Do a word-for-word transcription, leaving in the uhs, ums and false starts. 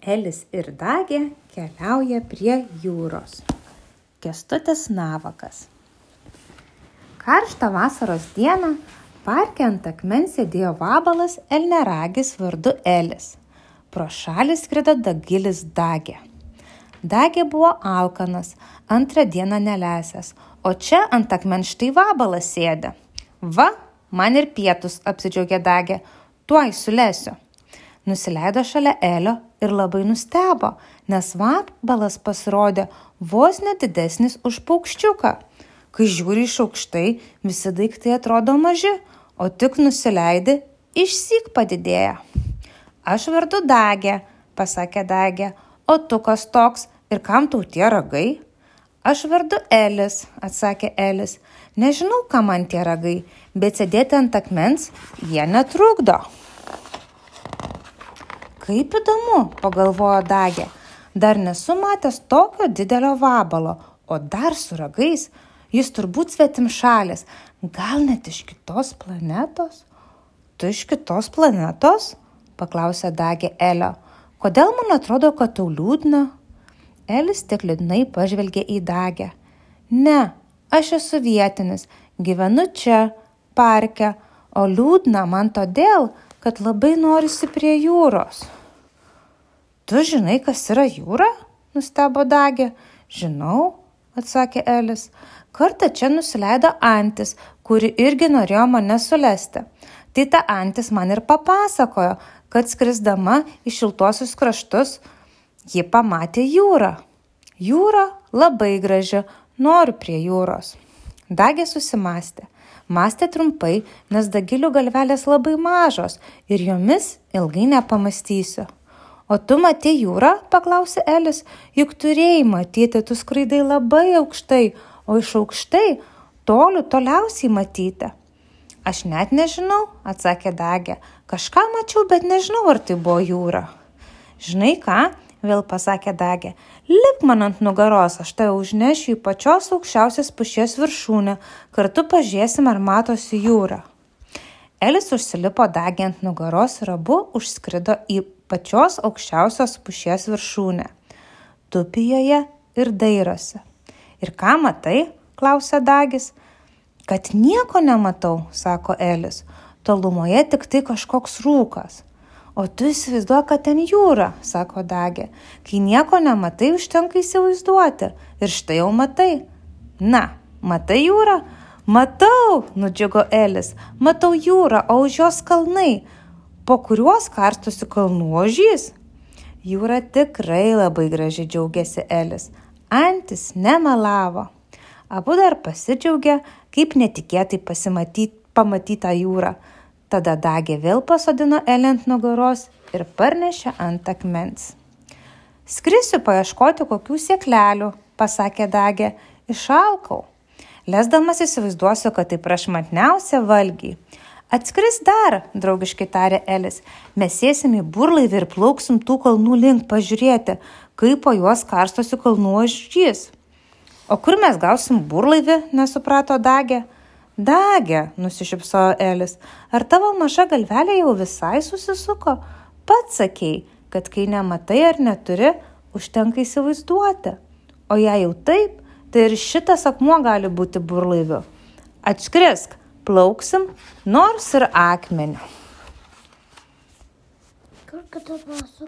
Elis ir Dagė keliauja prie jūros. Kęstutis Navakas. Karštą vasaros dieną parke ant akmens sėdėjo vabalas elniaragis vardu Elis. Pro šalį skrido dagilis Dagė. Dagė buvo alkanas, antrą dieną nelesęs, o čia ant akmens štai vabalas sėdi. Va, man ir pietus, apsidžiaugė Dagė, tuoj sulesiu. Nusileido šalia Elio ir labai nustebo, nes vabalas pasirodė vos nedidesnis už paukščiuką. Kai žiūri iš aukštai, visi daiktai atrodo maži, o tik nusileidi, išsyk padidėja. Aš vardu Dagė, pasakė Dagė, o tu kas toks ir kam tau tie ragai? Aš vardu Elis, atsakė Elis. Nežinau, kam man tie ragai, bet sėdėti ant akmens jie netrukdo. Kaip įdomu, pagalvojo Dagė, dar nesu matęs tokio didelio vabalo, o dar su ragais, jis turbūt svetimšalis, gal net iš kitos planetos. Tu iš kitos planetos? Paklausė Dagė Elio. Kodėl man atrodo, kad tau liūdna? Elis tik liūdnai pažvelgė į Dagę. Ne, aš esu vietinis, gyvenu čia, parke, o liūdna man todėl, kad labai norisi prie jūros. Tu žinai, kas yra jūra? Nustebo Dagė. Žinau, atsakė Elis. Kartą čia nusileido antis, kuri irgi norėjo mane sulesti. Tai ta antis man ir papasakojo, kad skrisdama į šiltuosius kraštus, ji pamatė jūrą. Jūra labai graži, noriu prie jūros. Dagė susimastė. Mąstė trumpai, nes dagilių galvelės labai mažos ir jomis ilgai nepamastysiu. O tu matei jūrą? Paklausė Elis. Juk turėjai matyti, tu skraidai labai aukštai, o iš aukštai tolių toliausiai matyti. Aš net nežinau, atsakė Dagė. Kažką mačiau, bet nežinau, ar tai buvo jūra. Žinai ką? Vėl pasakė Dagė. Lipk man ant nugaros, aš tave užnešiu į pačios aukščiausios pušies viršūnę. Kartu pažiūrėsim, ar matosi jūra. Elis užsilipo Dagė ant nugaros ir abu užskrido į pačios aukščiausios pušies viršūnę. Tupi joje ir dairosi. Ir ką matai? Klausė Dagis. Kad nieko nematau, sako Elis. Tolumoje tik tai kažkoks rūkas. O tu įsivaizduoji, kad ten jūra, sako Dagė. Kai nieko nematai, užtenka įsivaizduoti. Ir štai jau matai. Na, matai jūrą? Matau, nudžiugo Elis. Matau jūrą, o už jos kalnai, po kuriuos karstosi kalnų ožys. Jūra tikrai labai graži, džiaugėsi Elis. Antis nemelavo. Abu dar pasidžiaugė, kaip netikėtai pamatytą jūrą. Tada Dagė vėl pasodino Elį ant nugaros ir parnešė ant akmens. Skrisiu paieškoti kokių sėklelių, pasakė Dagė. Išalkau. Lesdamas įsivaizduosiu, kad tai prašmatniausia valgiai. Atskris dar, draugiškai tarė Elis. Mes sėsim į burlaivį ir plauksim tų kalnų link pažiūrėti, kaip po juos karstosi kalnų ožys. O kur mes gausim burlaivį, nesuprato Dagė. Dagė, nusišypsojo Elis, ar tavo maža galvelė jau visai susisuko? Pats sakei, kad kai nematai ar neturi, užtenka įsivaizduoti. O jei jau taip, tai ir šitas akmuo gali būti burlaiviu. Atskrisk, plauksim, nors ir akmeniu.